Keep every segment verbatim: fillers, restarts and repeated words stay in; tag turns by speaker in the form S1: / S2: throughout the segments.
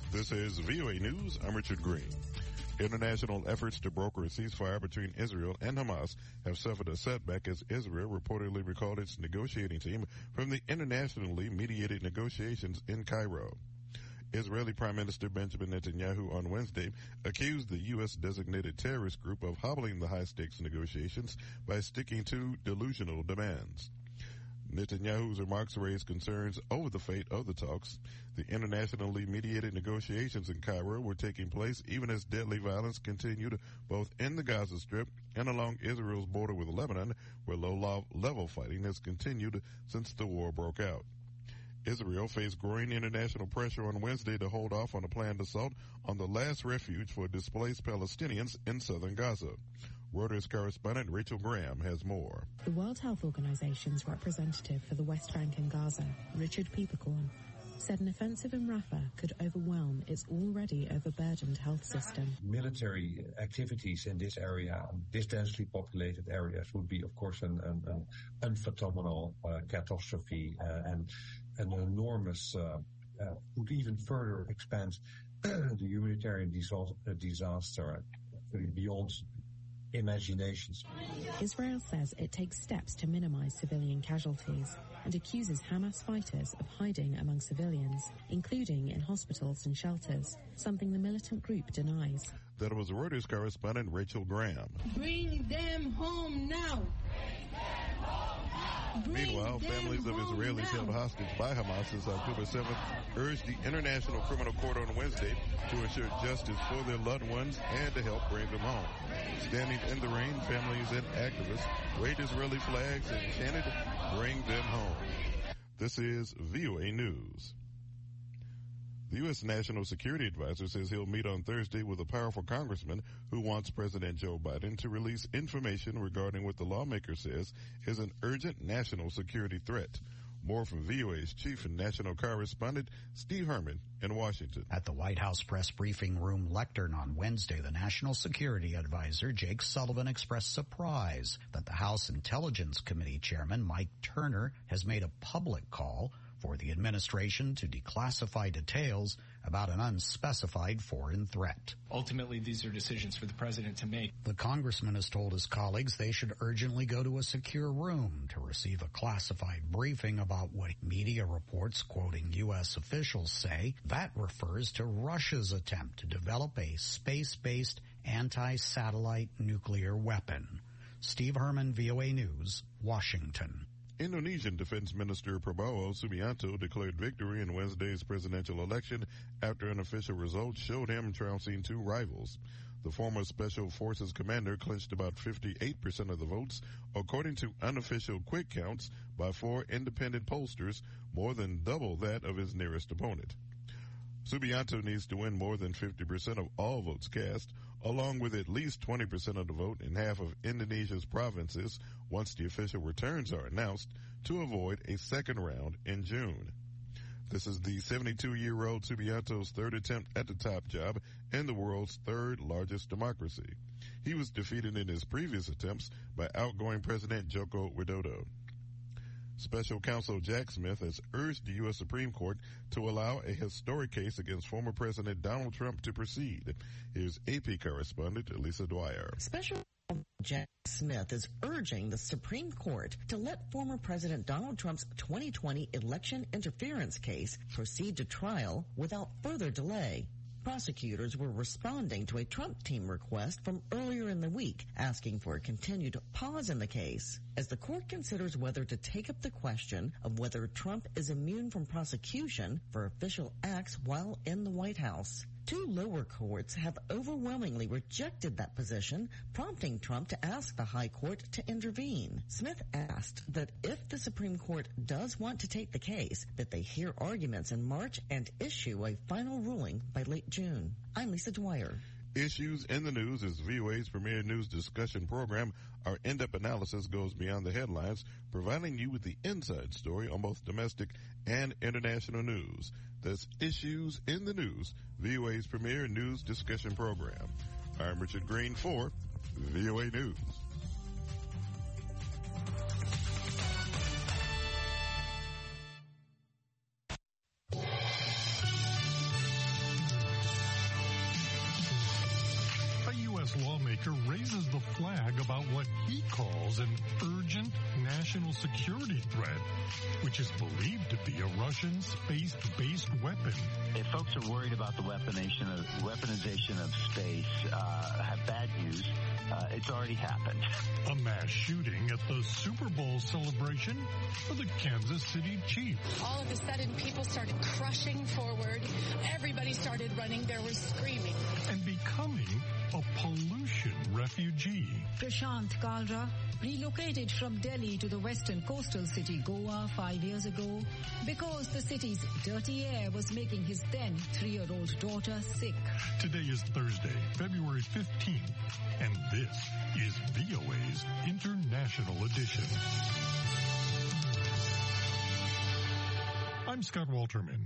S1: This is V O A News. I'm Richard Green. International efforts to broker a ceasefire between Israel and Hamas have suffered a setback as Israel reportedly recalled its negotiating team from the internationally mediated negotiations in Cairo. Israeli Prime Minister Benjamin Netanyahu on Wednesday accused the U S designated terrorist group of hobbling the high-stakes negotiations by sticking to delusional demands. Netanyahu's remarks raised concerns over the fate of the talks. The internationally mediated negotiations in Cairo were taking place even as deadly violence continued both in the Gaza Strip and along Israel's border with Lebanon, where low-level fighting has continued since the war broke out. Israel faced growing international pressure on Wednesday to hold off on a planned assault on the last refuge for displaced Palestinians in southern Gaza. Reuters correspondent Rachel Graham has more.
S2: The World Health Organization's representative for the West Bank and Gaza, Richard Pieperkorn, said an offensive in Rafah could overwhelm its already overburdened health system.
S3: Military activities in this area, this densely populated areas, would be, of course, an, an, an unfathomable uh, catastrophe uh, and an enormous, uh, uh, would even further expand the humanitarian disaster uh, beyond imaginations.
S2: Israel says it takes steps to minimize civilian casualties and accuses Hamas fighters of hiding among civilians, including in hospitals and shelters, something the militant group denies.
S1: That was Reuters correspondent Rachel Graham.
S4: Bring them home now.
S1: Meanwhile, families of Israelis held hostage by Hamas since October seventh urged the International Criminal Court on Wednesday to ensure justice for their loved ones and to help bring them home. Standing in the rain, families and activists waved Israeli flags and chanted, "Bring them home." This is V O A News. The U S National Security Advisor says he'll meet on Thursday with a powerful congressman who wants President Joe Biden to release information regarding what the lawmaker says is an urgent national security threat. More from V O A's chief and national correspondent, Steve Herman, in Washington.
S5: At the White House press briefing room lectern on Wednesday, the National Security Advisor, Jake Sullivan, expressed surprise that the House Intelligence Committee Chairman, Mike Turner, has made a public call for the administration to declassify details about an unspecified foreign threat.
S6: Ultimately, these are decisions for the president to make.
S5: The congressman has told his colleagues they should urgently go to a secure room to receive a classified briefing about what media reports, quoting U S officials, say that refers to Russia's attempt to develop a space-based anti-satellite nuclear weapon. Steve Herman, V O A News, Washington.
S1: Indonesian Defense Minister Prabowo Subianto declared victory in Wednesday's presidential election after an official result showed him trouncing two rivals. The former Special Forces commander clinched about fifty-eight percent of the votes, according to unofficial quick counts by four independent pollsters, more than double that of his nearest opponent. Subianto needs to win more than fifty percent of all votes cast, along with at least twenty percent of the vote in half of Indonesia's provinces once the official returns are announced, to avoid a second round in June. This is the seventy-two-year-old Subianto's third attempt at the top job in the world's third largest democracy. He was defeated in his previous attempts by outgoing President Joko Widodo. Special Counsel Jack Smith has urged the U S Supreme Court to allow a historic case against former President Donald Trump to proceed. Here's A P correspondent Lisa Dwyer.
S7: Special Jack Smith is urging the Supreme Court to let former President Donald Trump's twenty twenty election interference case proceed to trial without further delay. Prosecutors were responding to a Trump team request from earlier in the week, asking for a continued pause in the case as the court considers whether to take up the question of whether Trump is immune from prosecution for official acts while in the White House. Two lower courts have overwhelmingly rejected that position, prompting Trump to ask the high court to intervene. Smith asked that if the Supreme Court does want to take the case, that they hear arguments in March and issue a final ruling by late June. I'm Lisa Dwyer.
S1: Issues in the News is V O A's premier news discussion program. Our in-depth analysis goes beyond the headlines, providing you with the inside story on both domestic and international news. That's Issues in the News, V O A's premier news discussion program. I'm Richard Green for V O A News.
S8: lawmaker raises the flag about what he calls an urgent national security threat, which is believed to be a Russian space-based weapon.
S9: If folks are worried about the weaponization of, weaponization of space, uh, have bad news. Uh, it's already happened.
S8: A mass shooting at the Super Bowl celebration for the Kansas City Chiefs.
S10: All of a sudden, people started crushing forward. Everybody started running. There was screaming.
S8: And becoming a pollution refugee.
S11: Prashant Kalra relocated from Delhi to the western coastal city Goa five years ago because the city's dirty air was making his then three-year-old daughter sick.
S8: Today is Thursday, February fifteenth, and this is V O A's International Edition. I'm Scott Walterman.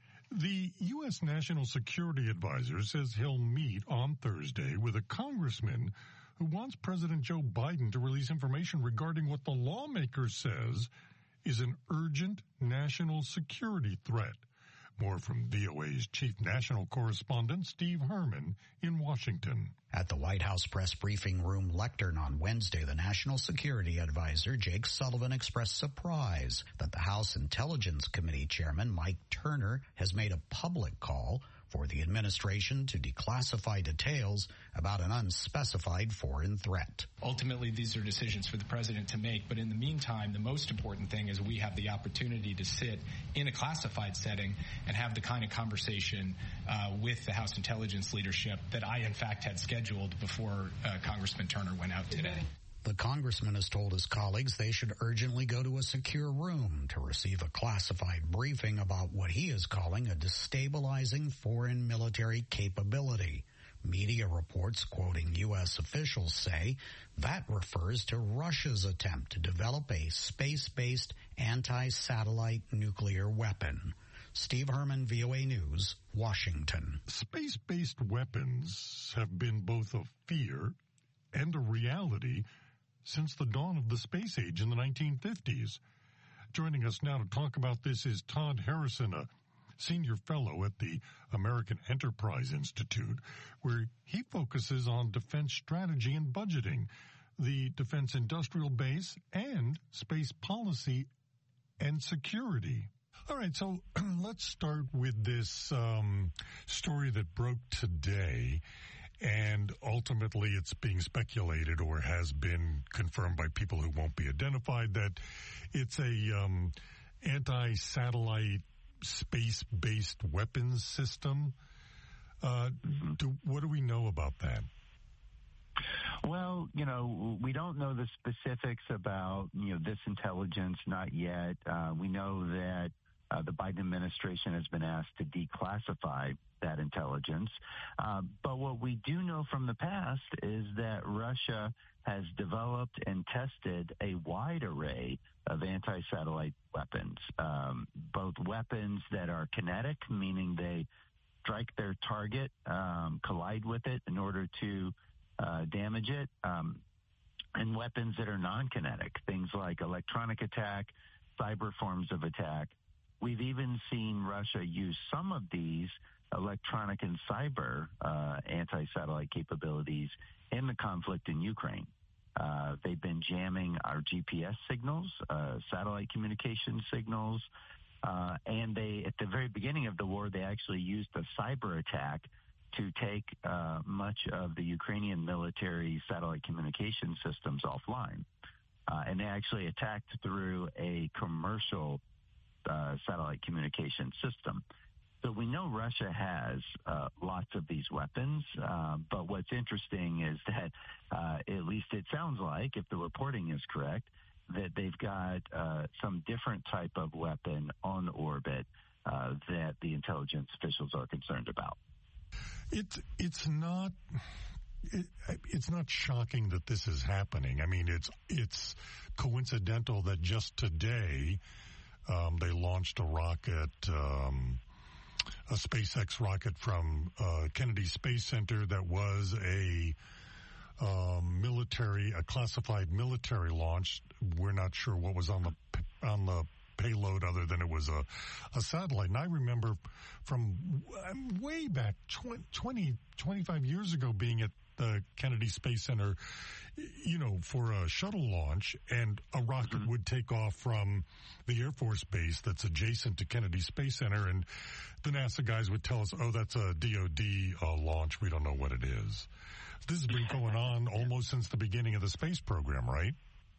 S8: The U S National Security Advisor says he'll meet on Thursday with a congressman who wants President Joe Biden to release information regarding what the lawmaker says is an urgent national security threat. More from V O A's chief national correspondent, Steve Herman, in Washington.
S5: At the White House press briefing room lectern on Wednesday, the National Security Advisor, Jake Sullivan, expressed surprise that the House Intelligence Committee Chairman, Mike Turner, has made a public call for the administration to declassify details about an unspecified foreign threat.
S6: Ultimately, these are decisions for the president to make, but in the meantime, the most important thing is we have the opportunity to sit in a classified setting and have the kind of conversation uh, with the House intelligence leadership that I, in fact, had scheduled before uh, Congressman Turner went out today.
S5: The congressman has told his colleagues they should urgently go to a secure room to receive a classified briefing about what he is calling a destabilizing foreign military capability. Media reports quoting U S officials say that refers to Russia's attempt to develop a space-based anti-satellite nuclear weapon. Steve Herman, V O A News, Washington.
S8: Space-based weapons have been both a fear and a reality since the dawn of the space age in the nineteen fifties. Joining us now to talk about this is Todd Harrison, a senior fellow at the American Enterprise Institute, where he focuses on defense strategy and budgeting, the defense industrial base, and space policy and security. All right, so let's start with this um, story that broke today. And ultimately, it's being speculated or has been confirmed by people who won't be identified that it's a um, anti-satellite space-based weapons system. Uh, do, what do we know about that?
S9: Well, you know, we don't know the specifics about, you know, this intelligence, not yet. Uh, we know that uh, the Biden administration has been asked to declassify that intelligence. Uh, but what we do know from the past is that Russia has developed and tested a wide array of anti-satellite weapons, um, both weapons that are kinetic, meaning they strike their target, um, collide with it in order to uh, damage it, um, and weapons that are non-kinetic, things like electronic attack, cyber forms of attack. We've even seen Russia use some of these electronic and cyber uh, anti-satellite capabilities in the conflict in Ukraine. Uh, they've been jamming our G P S signals, uh, satellite communication signals, uh, and they, at the very beginning of the war, they actually used a cyber attack to take uh, much of the Ukrainian military satellite communication systems offline. Uh, and they actually attacked through a commercial uh, satellite communication system. So we know Russia has uh, lots of these weapons, uh, but what's interesting is that, uh, at least it sounds like, if the reporting is correct, that they've got uh, some different type of weapon on orbit uh, that the intelligence officials are concerned about.
S8: It's it's not it, it's not shocking that this is happening. I mean, it's it's coincidental that just today um, they launched a rocket. Um, a SpaceX rocket from uh, Kennedy Space Center that was a uh, military, a classified military launch. We're not sure what was on the on the payload other than it was a, a satellite. And I remember from way back twenty, twenty, twenty-five years ago being at the Kennedy Space Center, you know, for a shuttle launch, and a rocket mm-hmm. would take off from the Air Force base that's adjacent to Kennedy Space Center, and the NASA guys would tell us, oh, that's a D O D uh, launch. We don't know what it is. This has been going on almost since the beginning of the space program, right?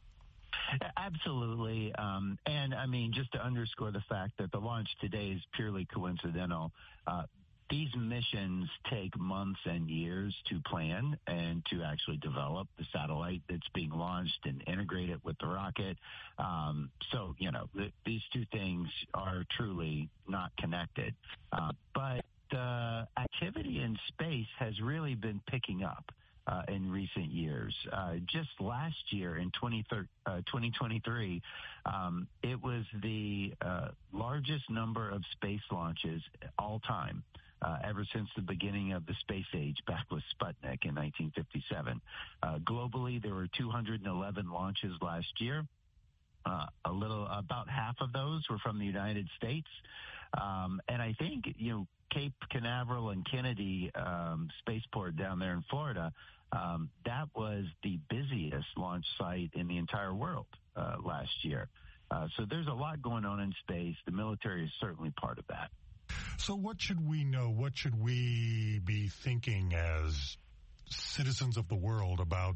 S9: Absolutely. Um, and, I mean, just to underscore the fact that the launch today is purely coincidental, uh, these missions take months and years to plan and to actually develop the satellite that's being launched and integrate it with the rocket. Um, so, you know, th- these two things are truly not connected. Uh, but the activity in space has really been picking up uh, in recent years. Uh, just last year in twenty twenty-three, um, it was the uh, largest number of space launches all time. Uh, ever since the beginning of the space age back with Sputnik in nineteen fifty-seven. Uh, globally, there were two hundred eleven launches last year. Uh, a little, about half of those were from the United States. Um, and I think, you know, Cape Canaveral and Kennedy um, Spaceport down there in Florida, um, that was the busiest launch site in the entire world uh, last year. Uh, so there's a lot going on in space. The military is certainly part of that.
S8: So what should we know? What should we be thinking as citizens of the world about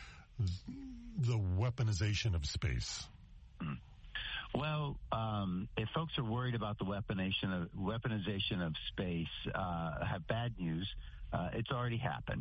S8: the weaponization of space?
S9: Well, um, if folks are worried about the weaponization of, weaponization of space, uh, have bad news. Uh, it's already happened.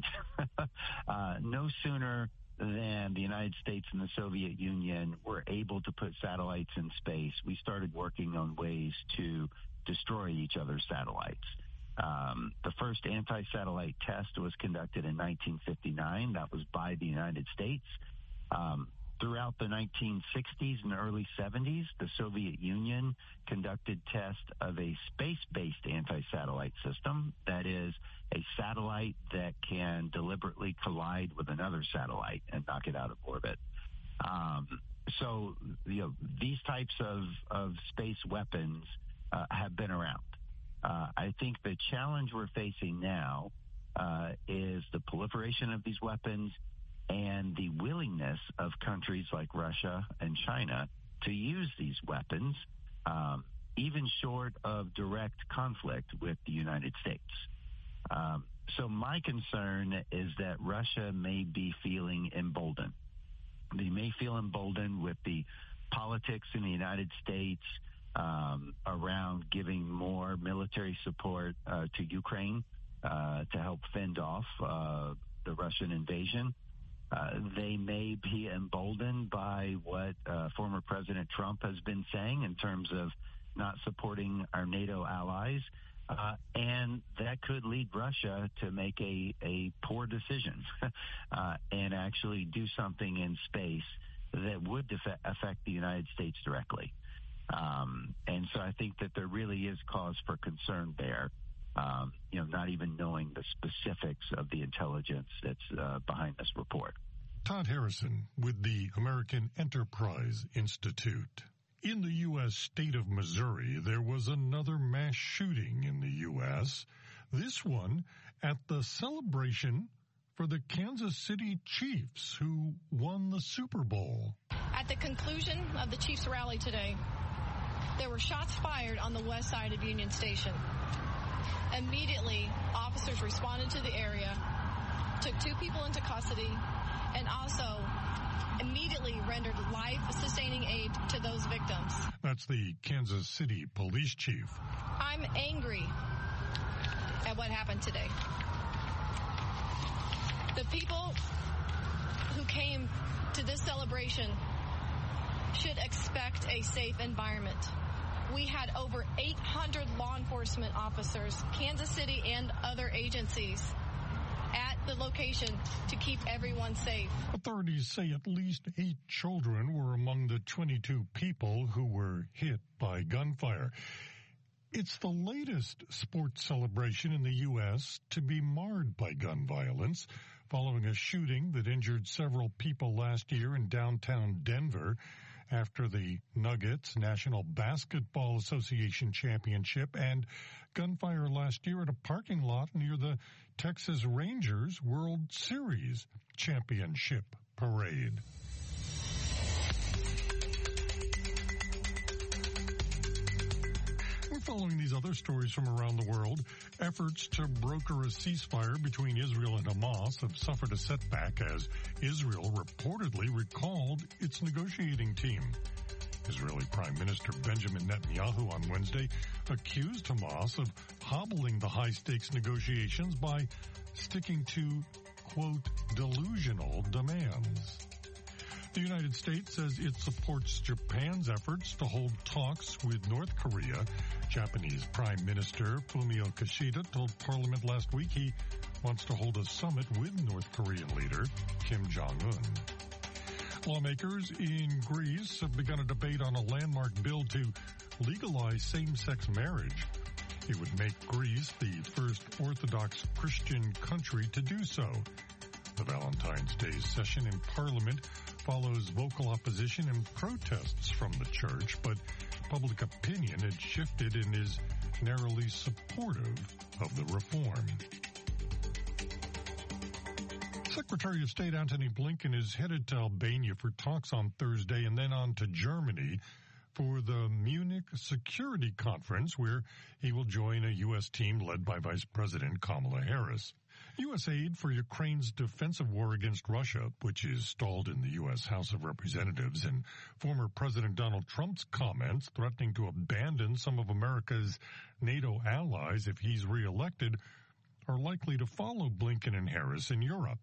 S9: uh, no sooner than the United States and the Soviet Union were able to put satellites in space, we started working on ways to destroy each other's satellites. Um, the first anti-satellite test was conducted in nineteen fifty-nine. That was by the United States. Um, throughout the nineteen sixties and early seventies, the Soviet Union conducted tests of a space-based anti-satellite system. That is, a satellite that can deliberately collide with another satellite and knock it out of orbit. Um, so, you know, these types of, of space weapons Uh, have been around. Uh, I think the challenge we're facing now uh, is the proliferation of these weapons and the willingness of countries like Russia and China to use these weapons, um, even short of direct conflict with the United States. Um, so my concern is that Russia may be feeling emboldened. They may feel emboldened with the politics in the United States Um, around giving more military support uh, to Ukraine uh, to help fend off uh, the Russian invasion. Uh, they may be emboldened by what uh, former President Trump has been saying in terms of not supporting our NATO allies, uh, and that could lead Russia to make a, a poor decision uh, and actually do something in space that would def- affect the United States directly. Um, and so I think that there really is cause for concern there, um, you know, not even knowing the specifics of the intelligence that's uh, behind this report.
S8: Todd Harrison with the American Enterprise Institute. In the U S state of Missouri, there was another mass shooting in the U S, this one at the celebration for the Kansas City Chiefs, who won the Super Bowl.
S10: At the conclusion of the Chiefs rally today, there were shots fired on the west side of Union Station. Immediately, officers responded to the area, took two people into custody, and also immediately rendered life-sustaining aid to those victims.
S8: That's the Kansas City police chief.
S10: I'm angry at what happened today. The people who came to this celebration should expect a safe environment. We had over eight hundred law enforcement officers, Kansas City and other agencies, at the location to keep everyone safe.
S8: Authorities say at least eight children were among the twenty-two people who were hit by gunfire. It's the latest sports celebration in the U S to be marred by gun violence, following a shooting that injured several people last year in downtown Denver. after the Nuggets National Basketball Association Championship and gunfire last year at a parking lot near the Texas Rangers World Series Championship Parade. We're following these other stories from around the world. Efforts to broker a ceasefire between Israel and Hamas have suffered a setback as Israel reportedly recalled its negotiating team. Israeli Prime Minister Benjamin Netanyahu on Wednesday accused Hamas of hobbling the high-stakes negotiations by sticking to, quote, delusional demands. The United States says it supports Japan's efforts to hold talks with North Korea. Japanese Prime Minister Fumio Kishida told Parliament last week he wants to hold a summit with North Korean leader Kim Jong-un. Lawmakers in Greece have begun a debate on a landmark bill to legalize same-sex marriage. It would make Greece the first Orthodox Christian country to do so. The Valentine's Day session in Parliament follows vocal opposition and protests from the church, but public opinion had shifted and is narrowly supportive of the reform. Secretary of State Antony Blinken is headed to Albania for talks on Thursday and then on to Germany for the Munich Security Conference, where he will join a U S team led by Vice President Kamala Harris. U S aid for Ukraine's defensive war against Russia, which is stalled in the U S House of Representatives, and former President Donald Trump's comments threatening to abandon some of America's NATO allies if he's reelected, are likely to follow Blinken and Harris in Europe.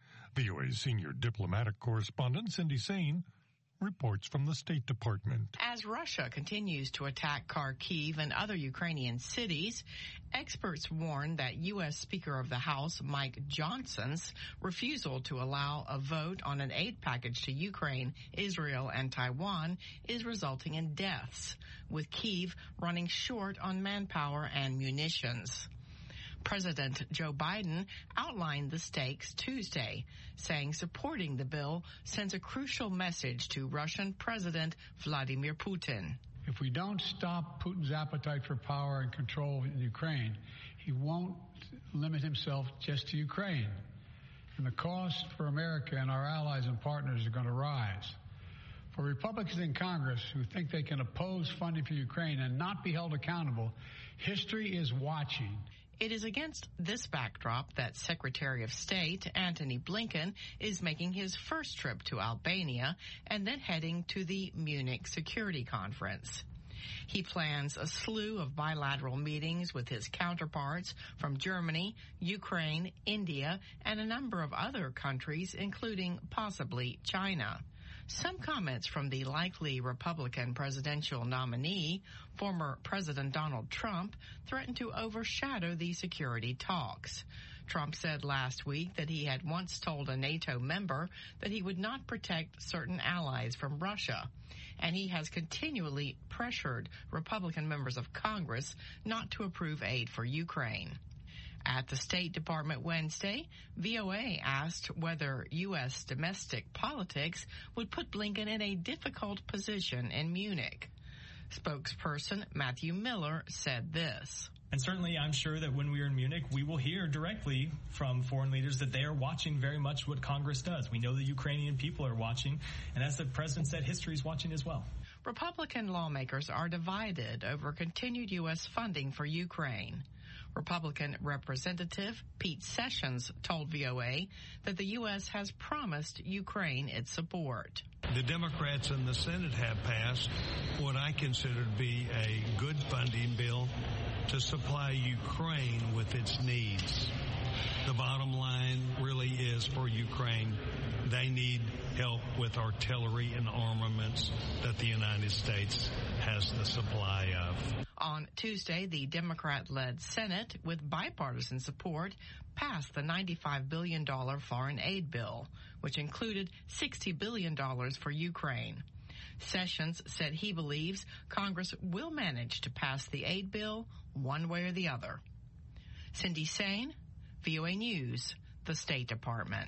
S8: V O A's senior diplomatic correspondent Cindy Sain reports from the State Department.
S12: As Russia continues to attack Kharkiv and other Ukrainian cities, experts warn that U S Speaker of the House Mike Johnson's refusal to allow a vote on an aid package to Ukraine, Israel, and Taiwan is resulting in deaths, with Kyiv running short on manpower and munitions. President Joe Biden outlined the stakes Tuesday, saying supporting the bill sends a crucial message to Russian President Vladimir Putin.
S13: If we don't stop Putin's appetite for power and control in Ukraine, he won't limit himself just to Ukraine. And the cost for America and our allies and partners are going to rise. For Republicans in Congress who think they can oppose funding for Ukraine and not be held accountable, history is watching.
S12: It is against this backdrop that Secretary of State Antony Blinken is making his first trip to Albania and then heading to the Munich Security Conference. He plans a slew of bilateral meetings with his counterparts from Germany, Ukraine, India, and a number of other countries, including possibly China. Some comments from the likely Republican presidential nominee, former President Donald Trump, threatened to overshadow the security talks. Trump said last week that he had once told a NATO member that he would not protect certain allies from Russia, and he has continually pressured Republican members of Congress not to approve aid for Ukraine. At the State Department Wednesday, V O A asked whether U S domestic politics would put Blinken in a difficult position in Munich. Spokesperson Matthew Miller said this.
S14: And certainly I'm sure that when we are in Munich, we will hear directly from foreign leaders that they are watching very much what Congress does. We know the Ukrainian people are watching, and as the president said, history is watching as well.
S12: Republican lawmakers are divided over continued U S funding for Ukraine. Republican Representative Pete Sessions told V O A that the U S has promised Ukraine its support.
S15: The Democrats in the Senate have passed what I consider to be a good funding bill to supply Ukraine with its needs. The bottom line really is for Ukraine, they need help with artillery and armaments that the United States has the supply of.
S12: On Tuesday, the Democrat-led Senate, with bipartisan support, passed the ninety-five billion dollars foreign aid bill, which included sixty billion dollars for Ukraine. Sessions said he believes Congress will manage to pass the aid bill one way or the other. Cindy Sain, V O A News, the State Department.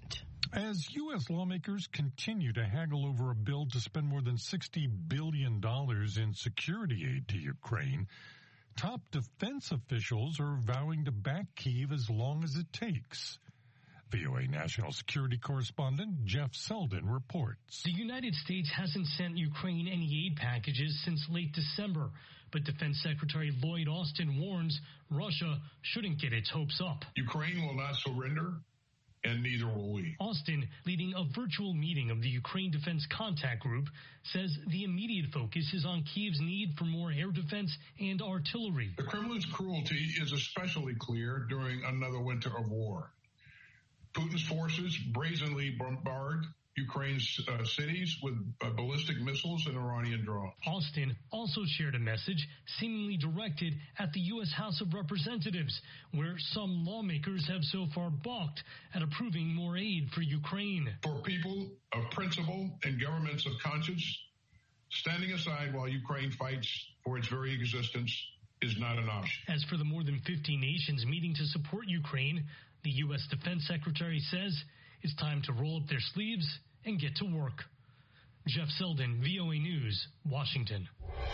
S8: As U S lawmakers continue to haggle over a bill to spend more than sixty billion dollars in security aid to Ukraine, top defense officials are vowing to back Kyiv as long as it takes. V O A national security correspondent Jeff Selden reports.
S16: The United States hasn't sent Ukraine any aid packages since late December, but Defense Secretary Lloyd Austin warns Russia shouldn't get its hopes up.
S17: Ukraine will not surrender, and neither will we.
S16: Austin, leading a virtual meeting of the Ukraine Defense Contact Group, says the immediate focus is on Kyiv's need for more air defense and artillery.
S17: The Kremlin's cruelty is especially clear during another winter of war. Putin's forces brazenly bombard Ukraine's uh, cities with uh, ballistic missiles and Iranian drones.
S16: Austin also shared a message seemingly directed at the U S House of Representatives, where some lawmakers have so far balked at approving more aid for Ukraine.
S17: For people of principle and governments of conscience, standing aside while Ukraine fights for its very existence is not an option.
S16: As for the more than fifty nations meeting to support Ukraine, the U S Defense Secretary says it's time to roll up their sleeves and get to work. Jeff Selden, V O A News, Washington.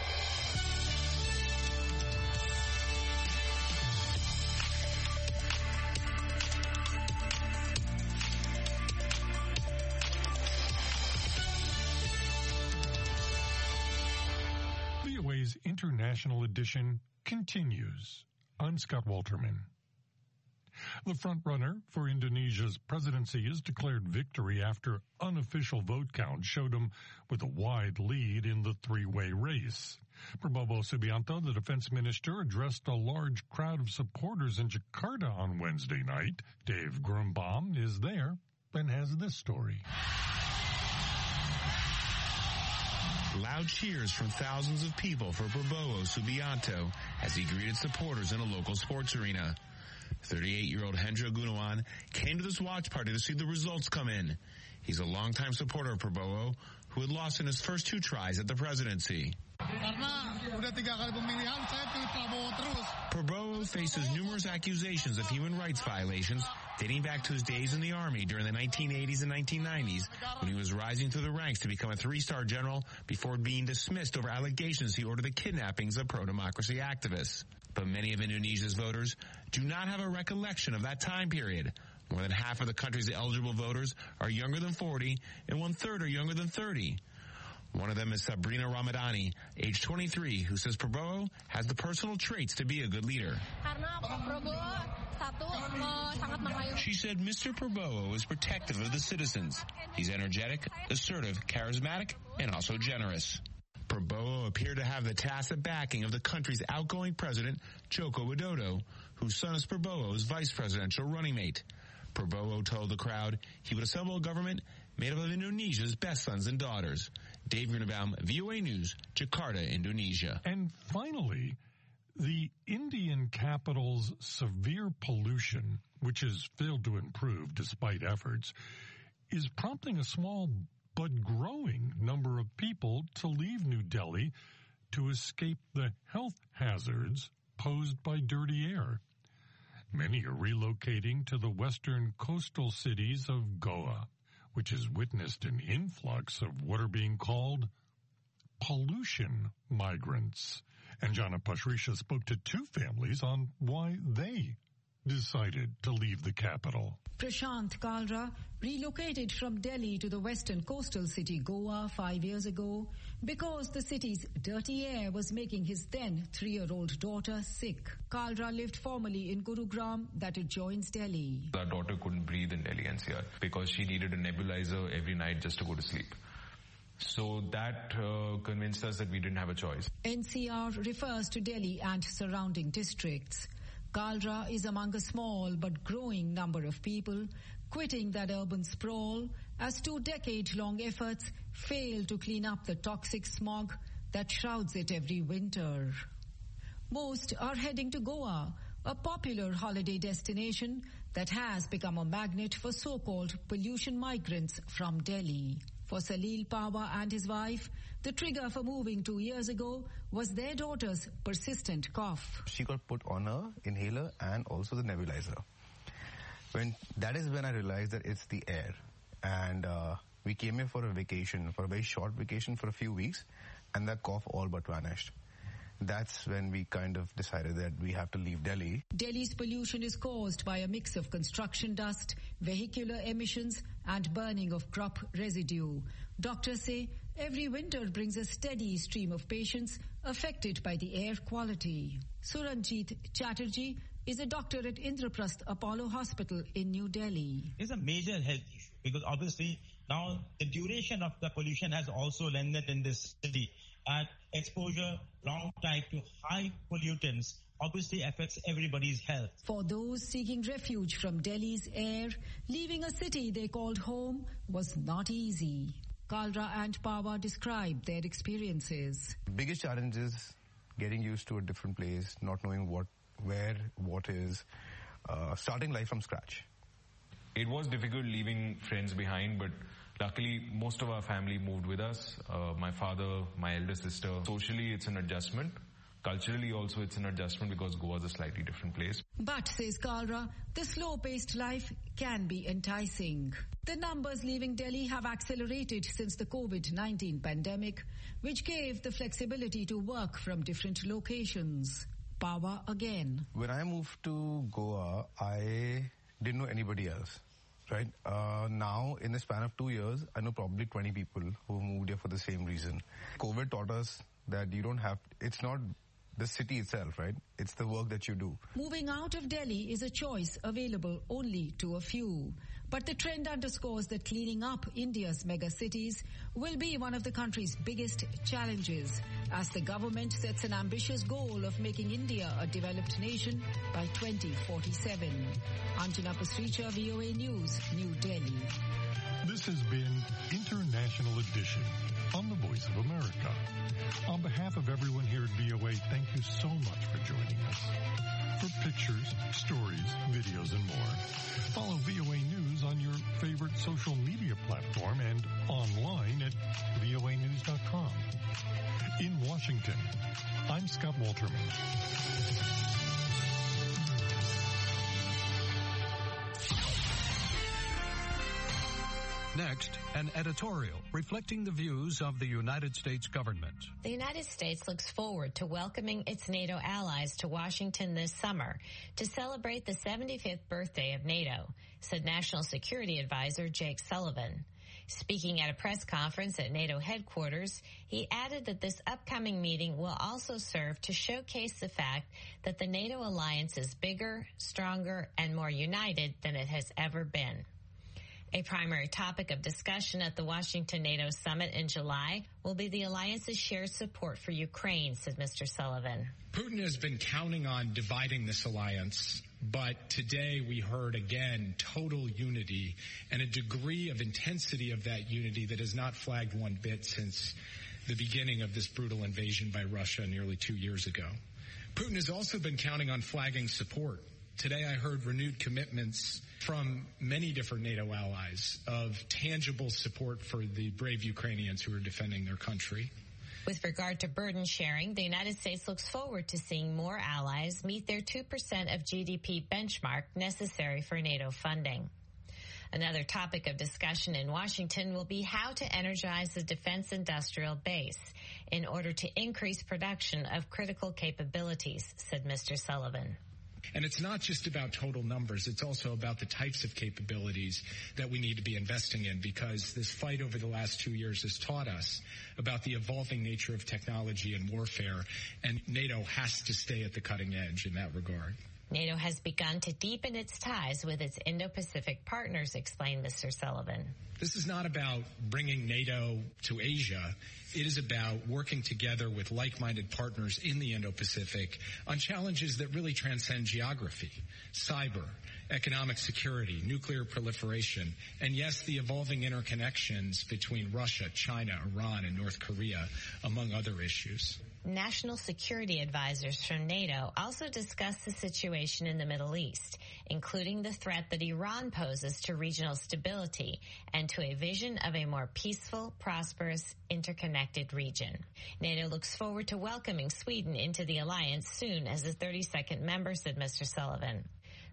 S8: V O A's International Edition continues. I'm Scott Walterman. The frontrunner for Indonesia's presidency has declared victory after unofficial vote count showed him with a wide lead in the three-way race. Prabowo Subianto, the defense minister, addressed a large crowd of supporters in Jakarta on Wednesday night. Dave Grumbaum is there and has this story.
S18: Loud cheers from thousands of people for Prabowo Subianto as he greeted supporters in a local sports arena. thirty-eight-year-old Hendra Gunawan came to this watch party to see the results come in. He's a longtime supporter of Prabowo, who had lost in his first two tries at the presidency. Prabowo faces numerous accusations of human rights violations dating back to his days in the army during the nineteen eighties and nineteen nineties when he was rising through the ranks to become a three-star general before being dismissed over allegations he ordered the kidnappings of pro-democracy activists. But many of Indonesia's voters do not have a recollection of that time period. More than half of the country's eligible voters are younger than forty, and one-third are younger than thirty. One of them is Sabrina Ramadhani, age twenty-three, who says Prabowo has the personal traits to be a good leader. She said Mister Prabowo is protective of the citizens. He's energetic, assertive, charismatic, and also generous. Prabowo appeared to have the tacit backing of the country's outgoing president, Joko Widodo, whose son is Prabowo's vice presidential running mate. Prabowo told the crowd he would assemble a government made up of Indonesia's best sons and daughters. Dave Grunbaum, V O A News, Jakarta, Indonesia.
S8: And finally, the Indian capital's severe pollution, which has failed to improve despite efforts, is prompting a small but growing number of people to leave New Delhi to escape the health hazards posed by dirty air. Many are relocating to the western coastal cities of Goa, which has witnessed an influx of what are being called pollution migrants. And Jana Pashrisha spoke to two families on why they decided to leave the capital.
S11: Prashant Kalra relocated from Delhi to the western coastal city Goa five years ago because the city's dirty air was making his then three-year-old daughter sick. Kalra lived formerly in Gurugram, that adjoins Delhi.
S19: Our daughter couldn't breathe in Delhi N C R because she needed a nebulizer every night just to go to sleep. So that uh, convinced us that we didn't have a choice.
S11: N C R refers to Delhi and surrounding districts. Kalra is among a small but growing number of people quitting that urban sprawl as two decade-long efforts fail to clean up the toxic smog that shrouds it every winter. Most are heading to Goa, a popular holiday destination that has become a magnet for so-called pollution migrants from Delhi. For Salil Pava and his wife, the trigger for moving two years ago was their daughter's persistent cough.
S20: She got put on a inhaler and also the nebulizer. When that is when I realized that it's the air. and uh, we came here for a vacation, for a very short vacation for a few weeks, and that cough all but vanished. That's when we kind of decided that we have to leave Delhi.
S11: Delhi's pollution is caused by a mix of construction dust, vehicular emissions, and burning of crop residue. Doctors say every winter brings a steady stream of patients affected by the air quality. Suranjit Chatterjee is a doctor at Indraprasth Apollo Hospital in New Delhi.
S21: It's a major health issue because obviously now the duration of the pollution has also lengthened in this city. And exposure long time to high pollutants obviously affects everybody's health.
S11: For those seeking refuge from Delhi's air, leaving a city they called home was not easy. Kalra and Pawa described their experiences.
S20: The biggest challenge is getting used to a different place, not knowing what, where, what is, uh, starting life from scratch.
S19: It was difficult leaving friends behind, but luckily, most of our family moved with us. Uh, my father, my elder sister. Socially, it's an adjustment. Culturally, also, it's an adjustment because Goa is a slightly different place.
S11: But, says Kalra, the slow-paced life can be enticing. The numbers leaving Delhi have accelerated since the COVID nineteen pandemic, which gave the flexibility to work from different locations. Pawa again.
S20: When I moved to Goa, I didn't know anybody else. Right. Uh, now, in the span of two years, I know probably twenty people who moved here for the same reason. COVID taught us that you don't have, it's not the city itself, right? It's the work that you do.
S11: Moving out of Delhi is a choice available only to a few. But the trend underscores that cleaning up India's mega cities will be one of the country's biggest challenges as the government sets an ambitious goal of making India a developed nation by twenty forty-seven. Anjana Pasricha, V O A News, New Delhi.
S8: This has been International Edition on the Voice of America. On behalf of everyone here at V O A, thank you so much for joining us. For pictures, stories, videos, and more, follow V O A News on your favorite social media platform and online at V O A news dot com. In Washington, I'm Scott Walterman.
S22: Next, an editorial reflecting the views of the United States government.
S23: The United States looks forward to welcoming its NATO allies to Washington this summer to celebrate the seventy-fifth birthday of NATO, said National Security Advisor Jake Sullivan. Speaking at a press conference at NATO headquarters, he added that this upcoming meeting will also serve to showcase the fact that the NATO alliance is bigger, stronger, and more united than it has ever been. A primary topic of discussion at the Washington NATO summit in July will be the alliance's shared support for Ukraine, said Mister Sullivan.
S6: Putin has been counting on dividing this alliance, but today we heard again total unity and a degree of intensity of that unity that has not flagged one bit since the beginning of this brutal invasion by Russia nearly two years ago. Putin has also been counting on flagging support. Today I heard renewed commitments from many different NATO allies of tangible support for the brave Ukrainians who are defending their country.
S23: With regard to burden sharing, the United States looks forward to seeing more allies meet their two percent of G D P benchmark necessary for NATO funding. Another topic of discussion in Washington will be how to energize the defense industrial base in order to increase production of critical capabilities, said Mister Sullivan.
S6: And it's not just about total numbers. It's also about the types of capabilities that we need to be investing in, because this fight over the last two years has taught us about the evolving nature of technology and warfare, and NATO has to stay at the cutting edge in that regard.
S23: NATO has begun to deepen its ties with its Indo-Pacific partners, explained Mister Sullivan.
S6: This is not about bringing NATO to Asia. It is about working together with like-minded partners in the Indo-Pacific on challenges that really transcend geography, cyber, economic security, nuclear proliferation, and yes, the evolving interconnections between Russia, China, Iran, and North Korea, among other issues.
S23: National security advisors from NATO also discussed the situation in the Middle East, including the threat that Iran poses to regional stability and to a vision of a more peaceful, prosperous, interconnected region. NATO looks forward to welcoming Sweden into the alliance soon as a thirty-second member, said Mister Sullivan.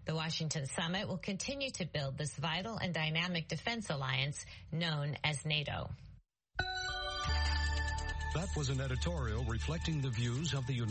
S23: The Washington summit will continue to build this vital and dynamic defense alliance known as NATO.
S22: That was an editorial reflecting the views of the United